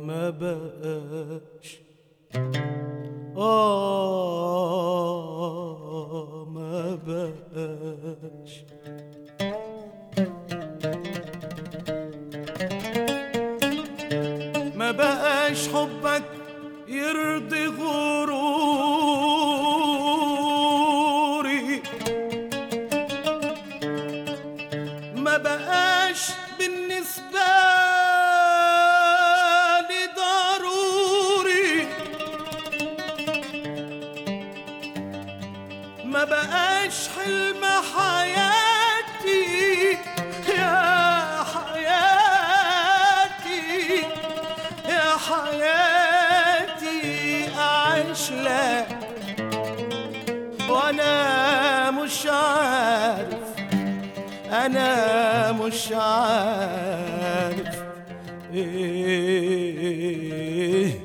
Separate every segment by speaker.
Speaker 1: ما بقاش ما بقاش ما بقاش حبك يرضي غروري، ما بقاش بالنسبة لي ضروري، ما بقاش حلم حياتي يا حياتي يا حياتي أعيش لك وأنا مش عارف، أنا مش عارف إيه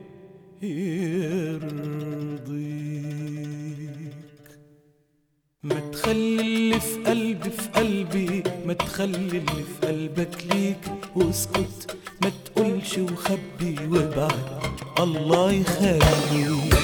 Speaker 1: يرضيك. ما تخلي اللي في قلبي في قلبي، ما تخلي اللي في قلبك ليك، واسكت ما تقولش وخبي وابعد الله يخليك.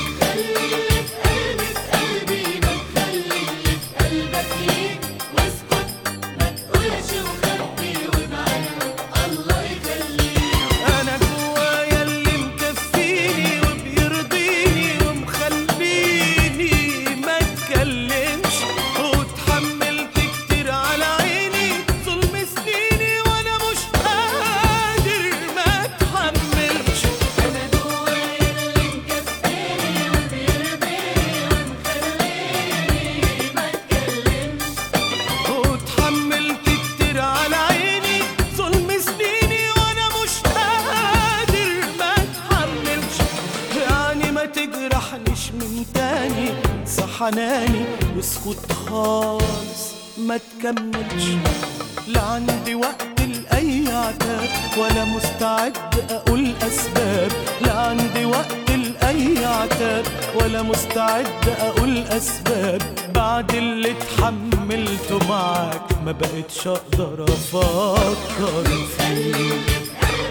Speaker 1: حناني واسكت خالص ما تكملش، لا عندي وقت لأي عتاب ولا مستعد أقول أسباب، لا عندي وقت لأي عتاب ولا مستعد أقول أسباب. بعد اللي اتحملته معاك ما بقتش أقدر أفكر فيك.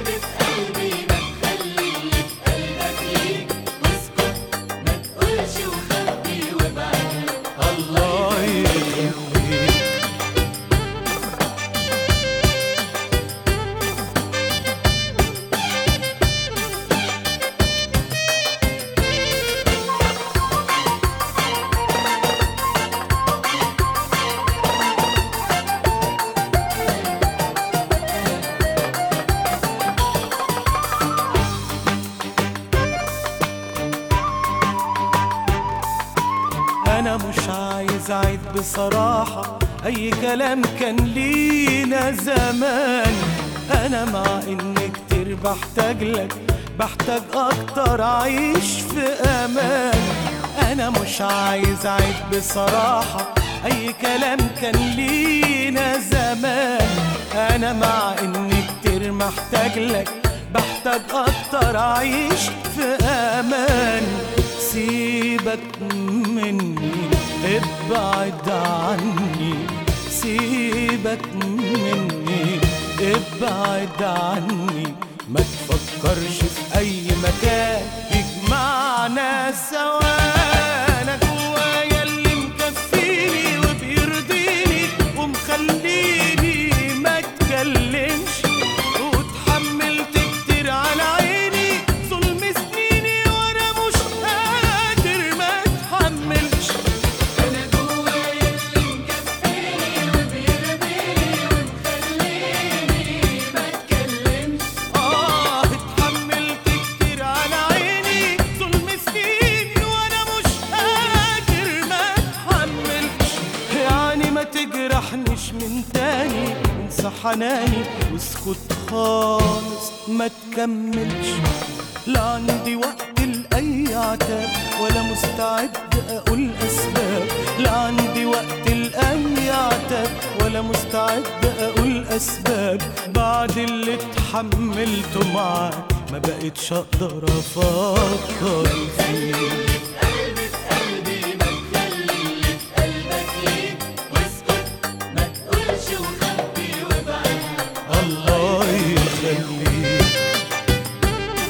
Speaker 1: أنا مش عايز أعيد بصراحة أي كلام كان لينا زمان، أنا مع إني كتير بحتاج لك، بحتاج أكتر أعيش في أمان. أنا مش عايز أعيد بصراحة أي كلام كان لينا زمان، أنا مع إني كتير محتاج لك، بحتاج أكتر أعيش في أمان. سيبك مني ابعد عني، سيبك مني ابعد عني، ما تفكرش في أي مكان يجمعنا سوا. أنا جوايا اللي مكفيني وبيرضيني ومخليني ما اتكلمش، واتحملت كتير على عيني ظلم سنيني وانا مش قادر ما اتحملش.
Speaker 2: انا جوايا اللي مكفيني وبيرضيني ومخليني ما اتكلمش،
Speaker 1: اتحملت كتير على عيني ظلم سنيني وانا مش قادر ما اتحملش. يعني ما تجرحنيش من تاني، انسى حناني واسكت خالص ما تكملش، لا عندي وقت لأي عتاب ولا مستعد أقول أسباب، لا عندي وقت لأي عتاب ولا مستعد أقول أسباب. بعد اللي اتحملته معاك ما بقتش أقدر أفكر فيه. الله يخليك.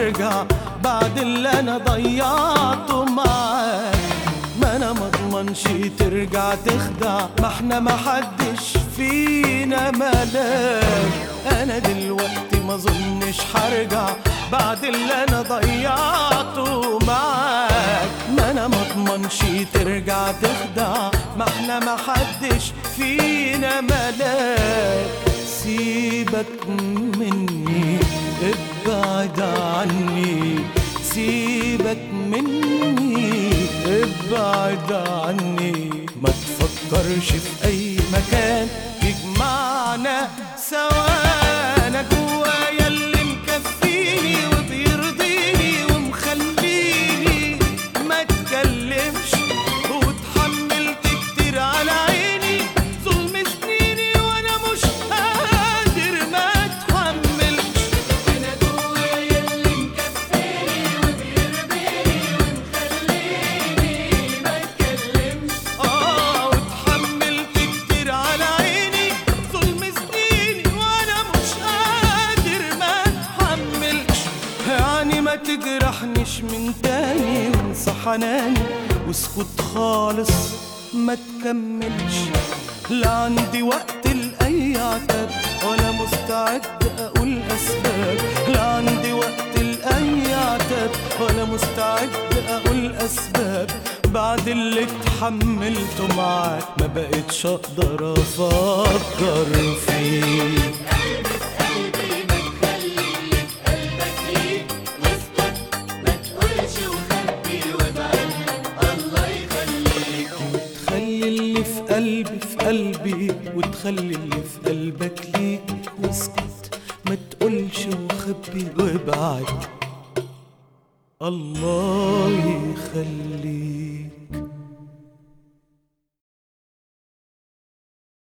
Speaker 1: هرجع بعد اللي انا ضيعته معاك. ما انا مضمنش ترجع تخدع، ما احنا محدش فينا ملاك. انا دلوقتي ما ظنش هرجع بعد اللي انا ضيعته معاك. ما انا مضمنش ترجع تخدع، ما احنا محدش فينا ملاك. سيبك مني ابعد عني، سيبك مني ابعد عني. ما تفكرش في اي مكان يجمعنا سوا. انا جوايا اللي مكفيني وبيرضيني ومخليني ما اتكلمش، واتحملت كتير على عيني ظلم سنيني وانا مش قادر ما اتحملش.
Speaker 2: انا جوايا اللي مكفيني وبيرضيني ومخليني ما اتكلمش.
Speaker 1: واتحملت كتير على عيني ظلم سنيني وانا مش قادر ما اتحملش. يعني ما تجرحنيش من تاني وانسى حناني واسكت خالص ما تكملش. لا عندي وقت لأي عتاب ولا مستعد أقول أسباب. لا عندي وقت لأي عتاب ولا مستعد أقول أسباب. بعد اللي اتحملته معاك ما بقتش أقدر أفكر فيك.
Speaker 2: قلبي ما تخلي اللي في قلبك ليك، واسكت ما تقولش وخبي وابعد الله يخليك.
Speaker 1: تخلي اللي في قلبي في قلبي وتخلي اللي في قلبك ليك، واسكت ما تقولش وخبي وابعد الله يخليك.